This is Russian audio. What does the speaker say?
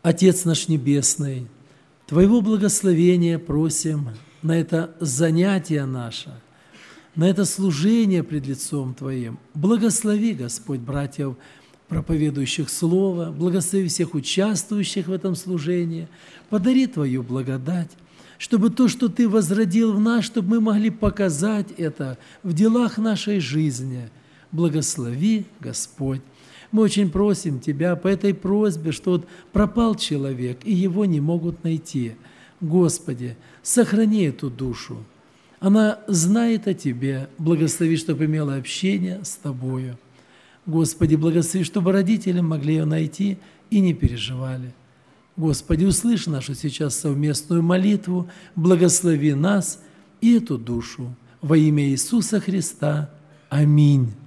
Отец наш Небесный, Твоего благословения просим на это занятие наше, на это служение пред лицом Твоим. Благослови, Господь, братьев, проповедующих Слово, благослови всех участвующих в этом служении, подари Твою благодать, чтобы то, что Ты возродил в нас, чтобы мы могли показать это в делах нашей жизни. Благослови, Господь. Мы очень просим Тебя по этой просьбе, что вот пропал человек, и его не могут найти. Господи, сохрани эту душу. Она знает о Тебе. Благослови, чтобы имела общение с Тобою. Господи, благослови, чтобы родители могли ее найти и не переживали. Господи, услышь нашу сейчас совместную молитву, благослови нас и эту душу. Во имя Иисуса Христа. Аминь.